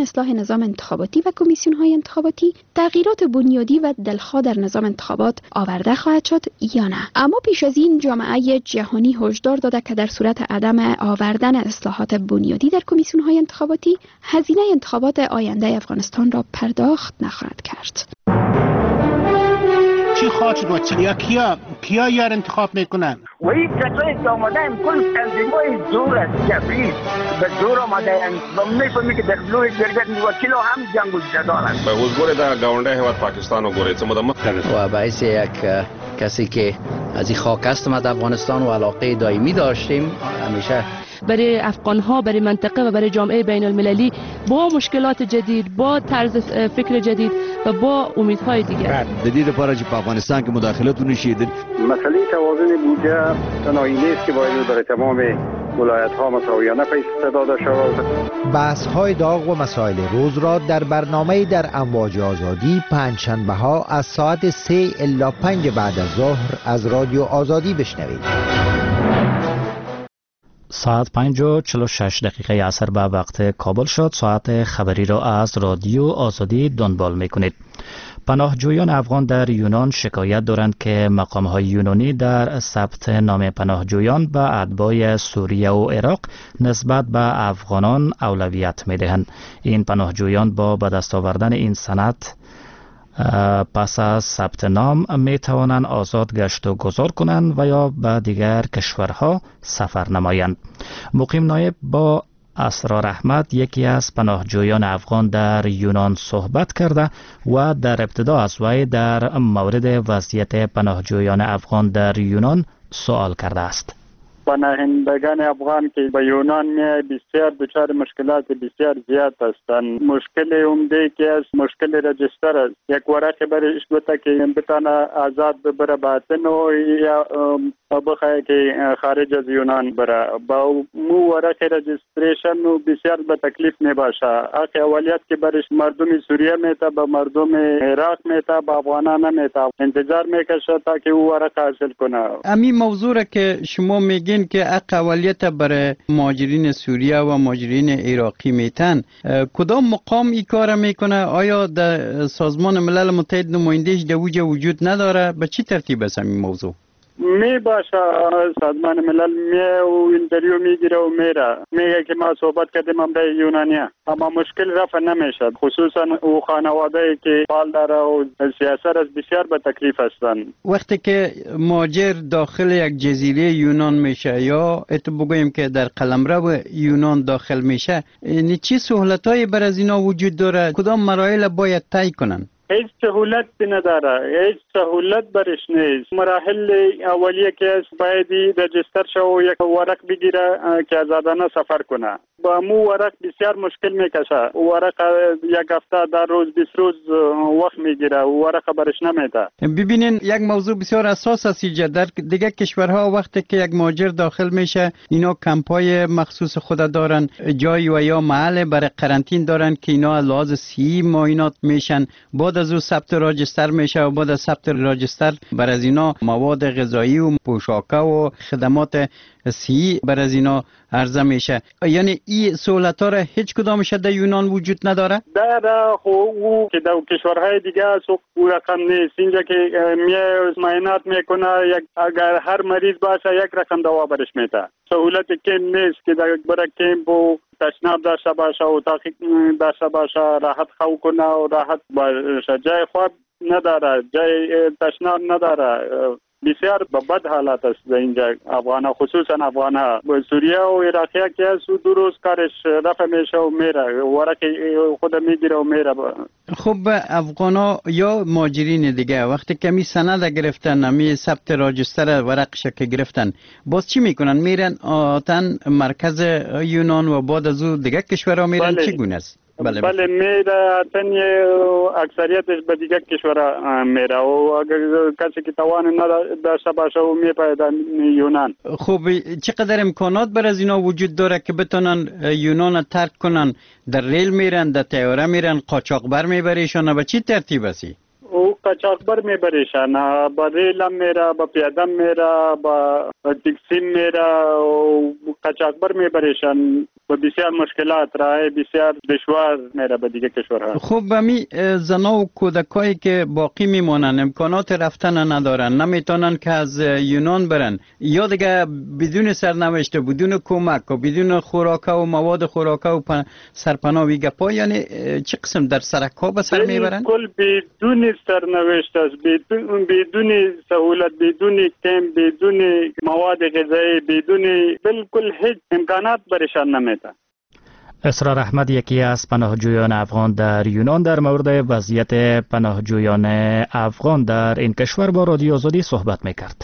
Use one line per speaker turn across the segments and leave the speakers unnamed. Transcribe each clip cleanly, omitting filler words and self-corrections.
اصلاح نظام انتخاباتی و کمیسیون‌های انتخاباتی تغییرات بنیادی و دلخواه در نظام انتخابات آورده خواهد شد یا نه. اما پیش از این جامعه جهانی هشدار داده که در صورت عدم آوردن اصلاحات بنیادی در کمیسیون‌های انتخاباتی هزینه انتخابات آینده افغانستان را پرداخت نخواهد کرد.
چی خواهد شد یا کیا یار انتخاب میکنن؟
و این کسایی که آمدن کل تنظیمای زور است، جبری به زور آمدن و میفهمی که در لوی جرگت وکیل هم جنگ دارن.
اوس ګوره دا گاونډي هیواد پاکستان وګورئ څه مدمت
و باعث یک کسی که از این خاک هستم از افغانستان و علاقه دائمی داشتیم همیشه
برای افغان‌ها، برای منطقه و برای جامعه بین المللی با مشکلات جدید، با طرز فکر جدید و با امیدهای دیگر.
جدید لپاره چې په افغانستان کې مداخلت ونشي.
مسئله توازن بودجه تنهایی نیست که باید برای تمام ولایت‌ها مساویانه پیش داده شود.
بحث‌های داغ و مسائل روز را در برنامه در امواج آزادی پنجشنبه‌ها از ساعت 3 الی 5 بعد از ظهر از رادیو آزادی بشنوید.
ساعت 5:46 عصر به وقت کابل شد. ساعت خبری را از رادیو آزادی دنبال میکنید. پناهجویان افغان در یونان شکایت دارند که مقام‌های یونانی در ثبت نام پناهجویان به اتباع سوریه و عراق نسبت به افغانان اولویت می‌دهند. این پناهجویان با به دست آوردن این سند پس از ثبت نام می توانند آزاد گشت و گذار کنند و یا به دیگر کشورها سفر نمایند. مقیم نایب با اسرار احمد یکی از پناهجویان افغان در یونان صحبت کرده و در ابتدا از وی در مورد وضعیت پناهجویان افغان در یونان سوال کرده است.
پناهندگان افغان که به یونان می بسیار دچار مشکلات بسیار زیاد هستند. مشکل عمده که از مشکل رجستر است. یک ورقه برش گوته که بتانه آزاد ببره باطن و یا بخواه که خارج از یونان بره. با مو ورقه رجستریشن بسیار به تکلیف می باشه. آخه اولیت که برش مردم سوریه میتا به مردم عراق میتا به افغانان میتا انتظار میکشه تا که او ورقه حاصل کنه.
امی موضوع که شما میگین که اقلیت برای مهاجرین سوریه و مهاجرین عراقی میتن، کدام مقام این کار میکنه؟ آیا در سازمان ملل متحد نمایندهش در اوجه وجود نداره؟ به چی ترتیب است این موضوع؟
می باشه سازمان ملل می و اینتریو میگیره و میره میگه که ما صحبت کردیم امرای یونانیه، اما مشکل رفع نمیشد. خصوصا او خانواده که پال داره و سیاست از بسیار به تکلیف هستن.
وقتی که مهاجر داخل یک جزیره یونان میشه یا بگوییم که در قلمرو یونان داخل میشه، یعنی چی سهولتایی بر از اینا وجود داره؟ کدام مراحل باید طی کنن؟
هیچ سهولت نداره، هیچ سهولت برش نیست. مراحل اولیه که است باید رجستر شو و یک ورق بگیره که آزادانه سفر کنه. با مو ورق بسیار مشکل میکشه. ورق یک هفته در روز 20 روز وقت میگیره و ورق برش نمیده.
ببینین یک موضوع بسیار اساس است در دیگه کشورها وقتی که یک مهاجر داخل میشه اینا کمپای مخصوص خود دارن، جای و یا محل برای قرنطین دارن که اینا لحاظ سی معاینات میشن. بعد از او ثبت راجستر میشه و بعد از ثبت راجستر بر از اینا مواد غذایی و پوشاکه و خدمات سی بر از اینا عرضه میشه. یعنی این سهولت ها را هیچ کدامش در یونان وجود نداره؟
در او که در کشورهای دیگه او رقم نیست. اینجا که معاینات میکنه اگر هر مریض باشه یک رقم دوا برش میده. سهولت کم نیست که برای کم و تشناب داشته باشه و تحقیق داشته باشه، راحت خو کنه و راحت باشه. جای خواب نداره، جای تشناب نداره. بسیار به بد حالت است در اینجا افغانها، خصوصا افغانها. سوریه و عراقی که از دو روز کارش رفع میشه و میره، ورق خود میگیره و میره.
خب افغانها یا مهاجرین دیگه وقتی کمی سند گرفتن، امی ثبت راجستر ورقش که گرفتن، باز چی میکنن؟ میرن آتن مرکز یونان و بعد از او دیگه کشورها میرن؟ چی گونه است؟
بله میره تن اکثریتش به دیگه کشورها میره و اگر کسی که توان نداشته باشه و میپاید یونان.
خب چقدر امکانات بر از اینا وجود داره که بتونن یونان ترک کنن؟ در ریل میرن، در طیاره میرن، قاچاقبر میبریشن؟ به چی ترتیب هستی؟
او قاچاقبر میبریشن، با ریل هم میره، با پیاده میره، با تاکسی میره و قاچاقبر میبریشن. و بسیار مشکلات راه بسیار دشوار میره به دیگه کشورها.
خب بمی زنا و کودکایی که باقی میمونن امکانات رفتن ندارن، نمیتونن که از یونان برن یا دیگه بدون سرنوشت، بدون کمک و بدون خوراک و مواد خوراک و سرپناه و گپا، یعنی چه قسم در سرک‌ها به سر میبرن؟
کل بدون سرنوشت است، بدون سهولت، بدون کم، بدون مواد غذایی، بدون بالکل هیچ امکانات برشان نمیده.
اسرار احمد یکی از پناهجویان افغان در یونان در مورد وضعیت پناهجویان افغان در این کشور با رادیو آزادی صحبت میکرد.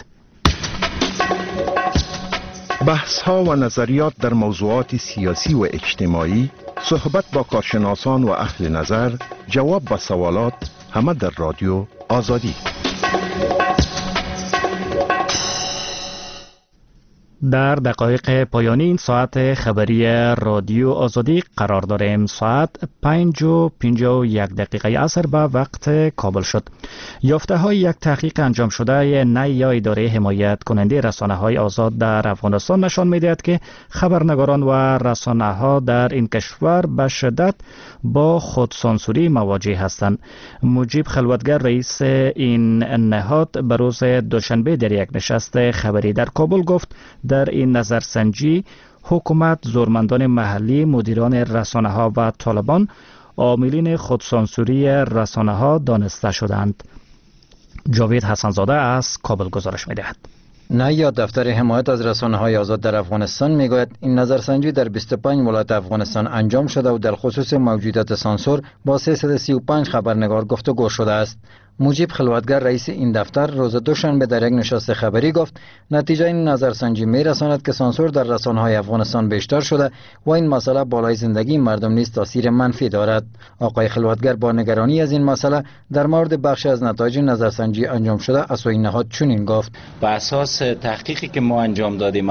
بحث ها و نظریات در موضوعات سیاسی و اجتماعی، صحبت با کارشناسان و اهل نظر، جواب به سوالات، همه در رادیو آزادی.
در دقایق پایانی این ساعت خبری رادیو آزادی قرار داریم. ساعت 5:51 عصر به وقت کابل شد. یافته های یک تحقیق انجام شده نی یا اداره حمایت کننده رسانه های آزاد در افغانستان نشان می‌دهد که خبرنگاران و رسانه ها در این کشور به شدت با خودسانسوری مواجه هستند. مجیب خلوتگر رئیس این نهاد به روز دوشنبه در یک نشست خبری در کابل گفت در این نظرسنجی حکومت، زورمندان محلی، مدیران رسانه ها و طالبان عاملین خودسانسوری رسانه ها دانسته شدند. جاوید حسنزاده از کابل گزارش می‌دهد.
نیا دفتر حمایت از رسانه‌های آزاد در افغانستان میگوید این نظرسنجی در 25 ولایت افغانستان انجام شده و در خصوص موجودیت سانسور با 335 خبرنگار گفتگو شده است. مجیب خلوتگر رئیس این دفتر روز دوشنبه در یک نشست خبری گفت نتیجه این نظرسنجی میرساند که سانسور در رسانه‌های افغانستان بیشتر شده و این مسئله بالای زندگی مردم نیز تاثیر منفی دارد. آقای خلوتگر با نگرانی از این مسئله در مورد بخشی از نتایج نظرسنجی انجام شده از سوی نهاد چنین گفت:
بر اساس تحقیقی که ما انجام دادیم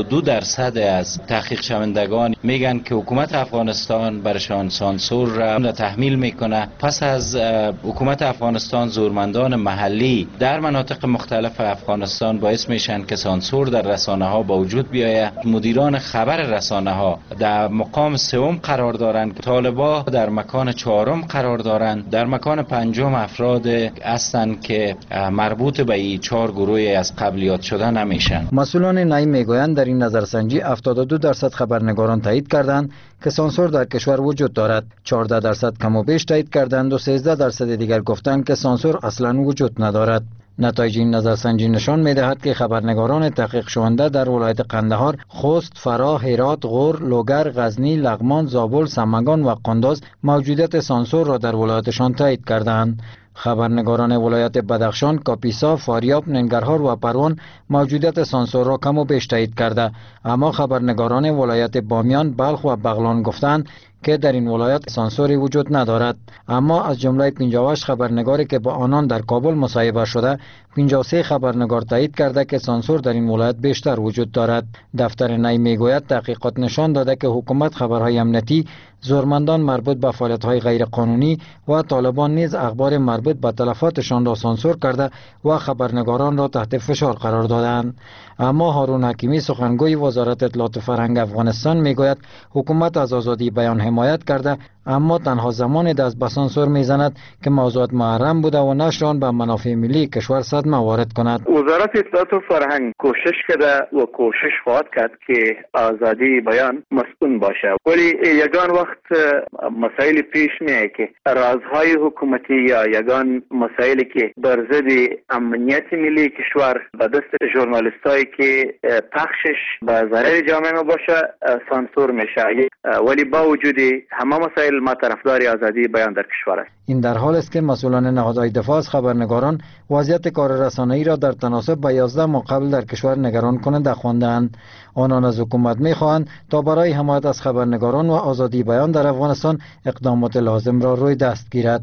72% از تحقیق شوندگان میگن که حکومت افغانستان برشان سانسور را تحمیل میکنه. پس از حکومت افغانستان زورمندان محلی در مناطق مختلف افغانستان باعث میشن که سانسور در رسانه ها با وجود بیاید. مدیران خبر رسانه ها در مقام سوم قرار دارند، طالبا در مکان چهارم قرار دارند، در مکان پنجم افراد هستند که مربوط به این 4 گروه از قبلیات شده نمیشن.
مسئولان نی میگویند در این نظرسنجی 72% خبرنگاران تایید کردند که سانسور در کشور وجود دارد، 14% کم و بیش تایید کردند و 13% دیگر گفتند که سانسور اصلا وجود ندارد. نتایج این نظرسنجی نشان می‌دهد که خبرنگاران تحقیق شونده در ولایت قندهار، خوست، فراه، هرات، غور، لوگر، غزنی، لغمان، زابل، سمنگان و قندوز موجودیت سانسور را در ولایتشان تایید کردند. خبرنگاران ولایت بدخشان، کاپیسا، فاریاب، ننگرهار و پروان موجودیت سانسور را کم و بیش تایید کرده، اما خبرنگاران ولایت بامیان، بلخ و بغلان گفتند که در این ولایت سانسوری وجود ندارد. اما از جمله 58 خبرنگاری که با آنان در کابل مصاحبه شده، 53 خبرنگار تایید کرده که سانسور در این ولایت بیشتر وجود دارد. دفتر نی میگوید تحقیقات نشان داده که حکومت خبرهای امنیتی، زورمندان مربوط به فعالیت‌های غیرقانونی و طالبان نیز اخبار مربوط به تلفاتشان را سانسور کرده و خبرنگاران را تحت فشار قرار دادند. اما هارون حکیمی سخنگوی وزارت اطلاعات فرهنگ افغانستان میگوید حکومت از آزادی بیان حمایت کرده، اما تنها زمان دست به سانسور میزند که موضوعات محرم بوده و نشر آن به منافع ملی کشور صدمه وارد کند.
وزارت اطلاعات و فرهنگ کوشش کرده و کوشش خواهد کرد که آزادی بیان مسکون باشه، ولی یگان وقت مسائل پیش میاد که رازهای حکومتی یا یگان مسائلی که بر ضد امنیت ملی کشور به دست ژورنالیستایی که پخشش به ضرر جامعه باشه سانسور میشه، ولی با وجود همه مسائل ما طرفدار آزادی بیان در کشور است.
این در حال است که مسئولان نهادهای دفاع از خبرنگاران وضعیت کار رسانه‌ای را در تناسب با 11 ماه قبل در کشور نگران کننده خواندند. آنان از حکومت می‌خواهند تا برای حمایت از خبرنگاران و آزادی بیان در افغانستان اقدامات لازم را روی دست گیرد.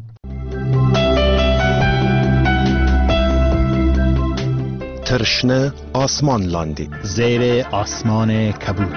ترشنه آسمان لاندی،
زیر آسمان کبود.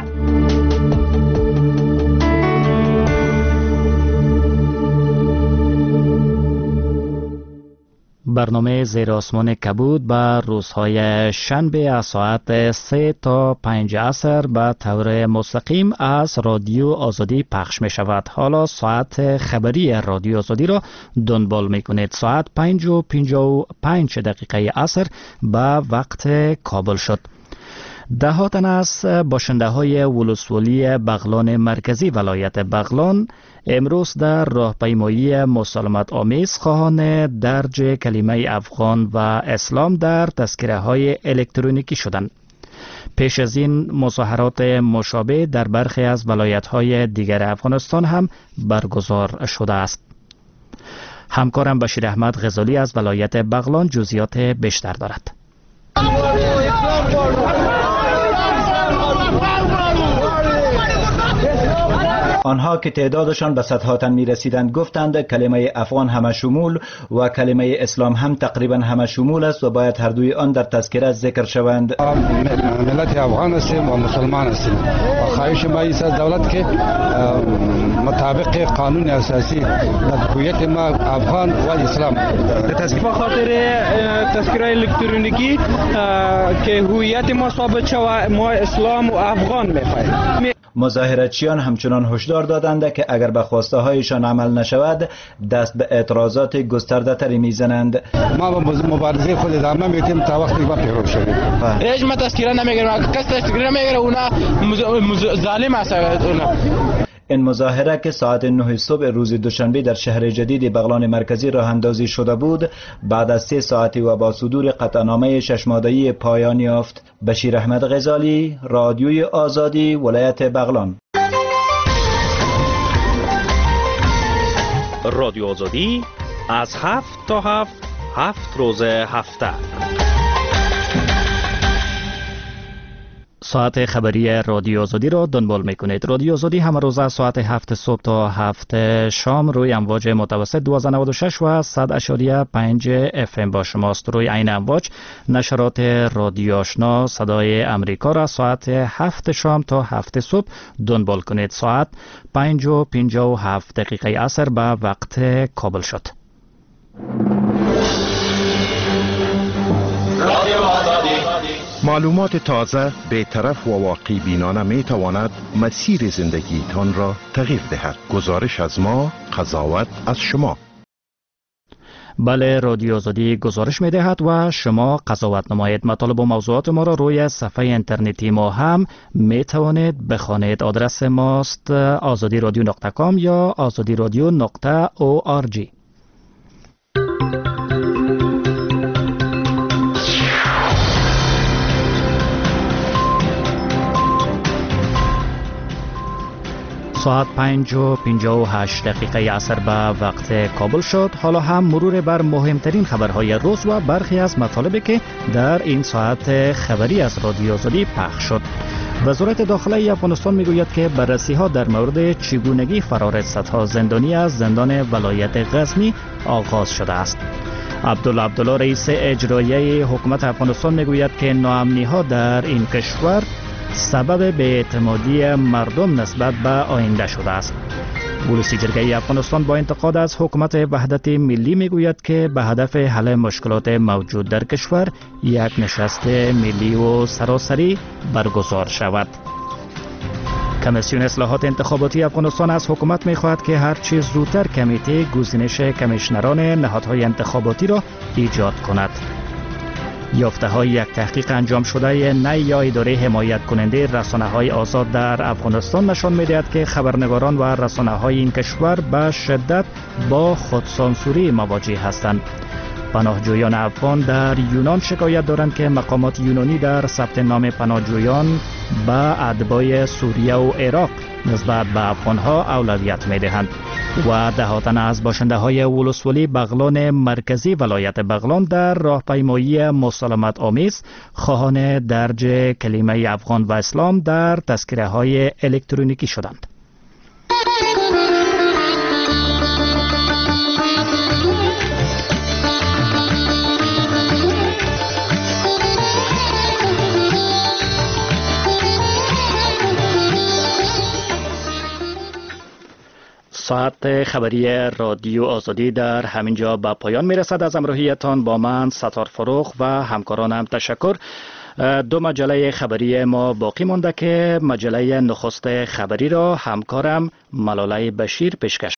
برنامه زیر آسمان کبود به روزهای شنبه از ساعت 3 تا 5 عصر به طور مستقیم از رادیو آزادی پخش می شود. حالا ساعت خبری رادیو آزادی را دنبال می کنید. ساعت 5:55 دقیقه عصر به وقت کابل شد. ده تن از باشنده های ولسوالی بغلان مرکزی ولایت بغلان امروز در راهپیمایی مسالمت آمیز خواهان درج کلمه افغان و اسلام در تذکره های الکترونیکی شدند. پیش از این مظاهرات مشابه در برخی از ولایت های دیگر افغانستان هم برگزار شده است. همکارم بشیر احمد غزالی از ولایت بغلان جزئیات بیشتر دارد.
آنها که تعدادشان به صدها تن می رسیدند گفتند کلمه افغان همه شمول و کلمه اسلام هم تقریبا همه شمول است و باید هر دوی آن در تذکره ذکر شوند.
ملت افغان هستیم و مسلمان هستیم و خواهش ما است از دولت که مطابق قانون اساسی هویت ما افغان و اسلام
به خاطر تذکره الکترونیکی که هویت ما ثابت شود، ما اسلام و افغان می‌خواهیم.
مظاهراتچیان همچنان هشدار دادند که اگر به خواسته هایشان عمل نشود دست به اعتراضات گسترده تری میزنند.
ما با مبارزه خود ادامه میدیم تا وقتی ما پیروز شویم.
رژیم تذکره نمیگیره، کس تذکره نمیگیره، اونا ظالم است.
این مظاهره که ساعت 9 صبح روز دوشنبه در شهر جدید بغلان مرکزی راه اندازی شده بود، بعد از 3 ساعتی و با صدور قطعنامه 6 ماده‌ای پایان یافت. بشیر احمد غزالی، رادیوی آزادی، ولایت بغلان.
رادیو آزادی از 7 تا 7 روز هفته. ساعت خبری رادیو آزادی را دنبال میکنید. رادیو آزادی همه روز از ساعت 7 صبح تا 7 شام روی امواج متوسط 1296 و 100.5 FM با شماست. روی این امواج نشرات رادیو آشنا صدای امریکا را ساعت 7 شام تا 7 صبح دنبال کنید. ساعت 5:57 دقیقه عصر به وقت کابل شد.
معلومات تازه، بی‌طرف و واقعی بینانه می تواند مسیر زندگیتان را تغییر دهد. گزارش از ما، قضاوت از شما.
بله، رادیو آزادی گزارش می دهد و شما قضاوت نمایید. مطالب و موضوعات ما را روی صفحه اینترنتی ما هم می توانید بخوانید. آدرس ماست azadiradio.com یا azadiradio.org. ساعت 5:58 دقیقه عصر به وقت کابل شد. حالا هم مرور بر مهمترین خبرهای روز و برخی از مطالبی که در این ساعت خبری از رادیو آزادی پخش شد. وزارت داخله افغانستان میگوید که بررسی ها در مورد چگونگی فرار صدها زندانی از زندان ولایت غزنی آغاز شده است. عبدالله رئیس اجرایی حکومت افغانستان میگوید که ناامنی ها در این کشور سبب بی‌اعتمادی مردم نسبت به آینده شده است. ولسی جرگه افغانستان با انتقاد از حکومت وحدت ملی میگوید که به هدف حل مشکلات موجود در کشور یک نشست ملی و سراسری برگزار شود. کمیسیون اصلاحات انتخاباتی افغانستان از حکومت می‌خواهد که هر چه زودتر کمیته گزینش کمیشنران نهادهای انتخاباتی را ایجاد کند. یافته های یک تحقیق انجام شده نی یا اداره حمایت کننده رسانه های آزاد در افغانستان نشان می‌دهد که خبرنگاران و رسانه های این کشور به شدت با خودسانسوری مواجه هستند. پناهجویان افغان در یونان شکایت دارند که مقامات یونانی در ثبت نام پناهجویان به اتباع سوریه و عراق نسبت به افغانها اولویت می‌دهند و دهاتن از باشنده های ولسوالی بغلان مرکزی ولایت بغلان در راهپیمایی مسالمت آمیز خواهان درج کلمه افغان و اسلام در تذکره های الکترونیکی شدند. ساعت خبری رادیو آزادی در همینجا به پایان میرسد. از همراهیتان با من ستار فروخ و همکارانم تشکر. دو مجله خبری ما باقی مانده که مجله نخست خبری را همکارم ملاله بشیر پیشکش